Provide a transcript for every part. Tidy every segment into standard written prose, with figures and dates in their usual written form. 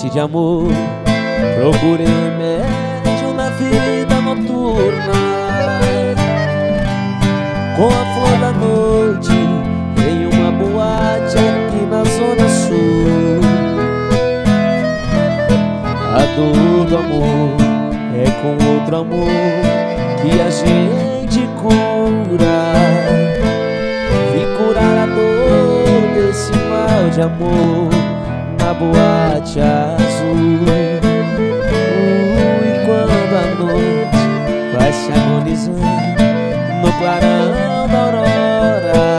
noite de amor, procurei remédio na vida noturna. Com a flor da noite em uma boate aqui na zona sul. A dor do amor é com outro amor que a gente cura. Vim curar a dor desse mal de amor na boate azul. E quando a noite vai se agonizando no clarão da aurora,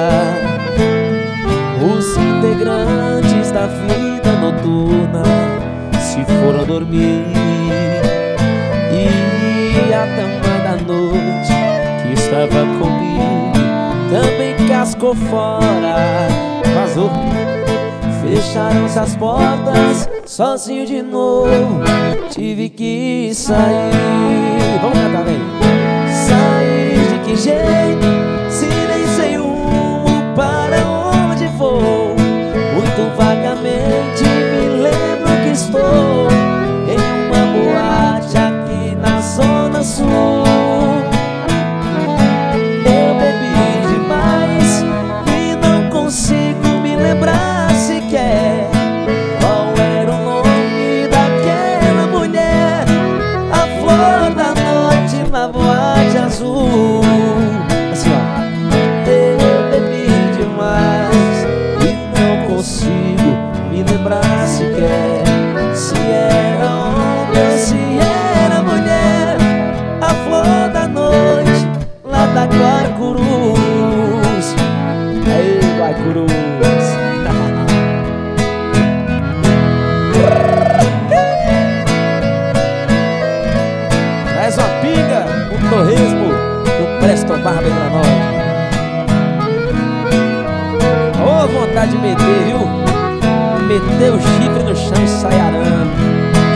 os integrantes da vida noturna se foram dormir. E a dama da noite que estava comigo também cascou fora, vazou. Fecharam-se as portas, sozinho de novo tive que sair. Vamos cantar, vem. Sair de que jeito, se nem sei rumo para onde vou. Muito vagamente me lembro que estou em uma boate aqui na zona sul. Eu bebi demais e não consigo me lembrar sequer qual era o nome daquela mulher. A flor da noite na boate azul. Assim, ó. Eu bebi demais e não consigo me lembrar sequer se era homem ou se era mulher. A flor da noite lá da Guaicurus. Aí, Guaicurus. Traz uma pinga, um torresmo e um presto barba pra nós. Ô, vontade de meter, viu? Meter o chifre no chão e sair arando.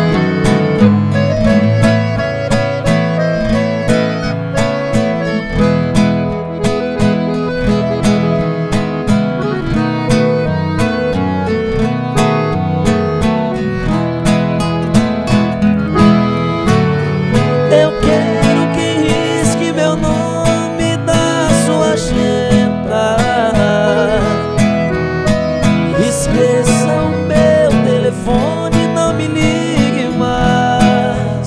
Eu quero que risque meu nome da sua agenda. Esqueça o meu telefone, não me ligue mais,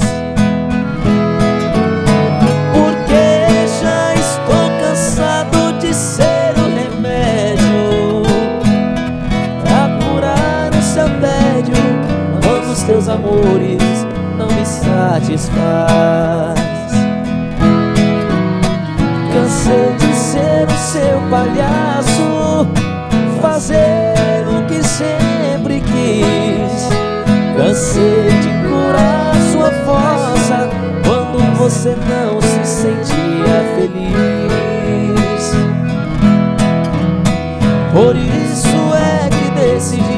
porque já estou cansado de ser o remédio pra curar o seu tédio quando os teus amores não me satisfaz. Cansei de ser o seu palhaço, fazer o que sempre quis. Cansei de curar sua força quando você não se sentia feliz. Por isso é que decidi